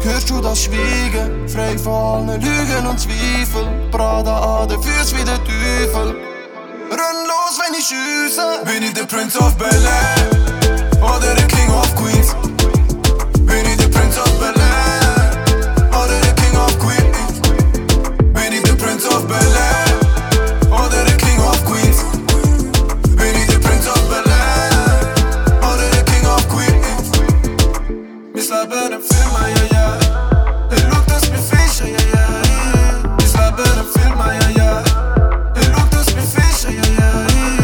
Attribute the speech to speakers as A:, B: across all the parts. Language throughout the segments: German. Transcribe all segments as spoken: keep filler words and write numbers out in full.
A: Hörst du das Schweigen? Frei von allen Lügen und Zweifel. Prada an den Füßen wie der Teufel. Renn los, wenn ich schiesse.
B: Bin ich der Prince of Bel-Air oder der King of Queens? Bin ich der Prince of Bel-Air oder der King of Queens? Bin ich der Prince of Bel-Air oder der King of Queens? Bin ich der Prince of Bel-Air oder der King of Queens? Wir slapen im Film, ja, ja. Er schaut, dass wir fischen, ja, ja. Wir slapen im Film, ja, ja. Er schaut, dass wir fischen, ja, ja.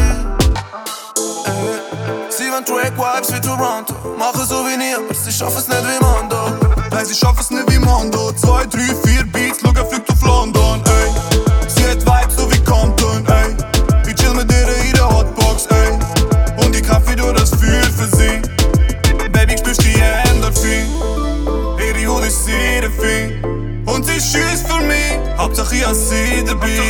B: Sie wollen Track-Vibes wie Toronto. Machen so wie nie, aber sie schaffen es nicht wie Mondo.
C: Nein, sie schaffen es nicht wie Mondo. Zwei, drei, vier Beats, schau, er fliegt auf London, ey. Sie hat Vibes so wie Compton, ey. Ich chill mit ihr in der Hotbox, ey. Und ich kaufe wieder das Gefühl für sie. Baby, ich spürst die Endorphin. Ihre Haut ist Seraphim. Und sie schießt für mich. Hauptsache ich hab sie dabei.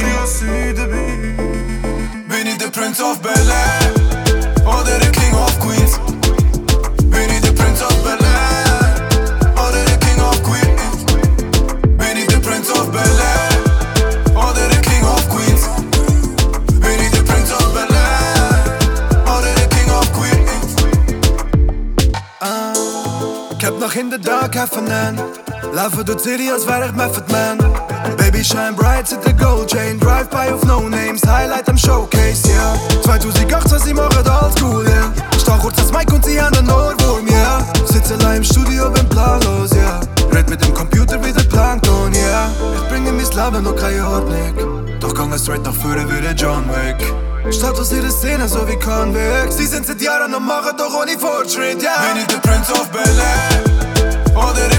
B: Bin ich der Prince of Bel-Air oder der King of Queens? Bin ich der Prince of Bel-Air oder der King of Queens? Bin ich der Prince of Bel-Air oder der King of Queens? Bin ich der Prince of Bel-Air oder der King of Queens?
C: Ah, ich hab noch hinter da Kaffee nennen. Laufe durch die City, als wär ich Method Man. Baby shine bright, seit der Gold Chain. Drive-by auf No Names, Highlight am Showcase, yeah. zweitausendachtzehn, sie machen alles cool, yeah. Stach kurz das Mic und sie haben einen Ohrwurm, yeah. Sitz allein im Studio, bin planlos, yeah. Red mit dem Computer wie der Plankton, yeah. Ich bringe mein Leben noch keine Ordnung. Doch gang es straight nach vorne wie der John Wick. Statt aus ihrer Szene so wie Convicts. Sie sind seit Jahren am Machen, doch ohne Fortschritt, yeah.
B: Bin ich der Prince of Bel-Air oder der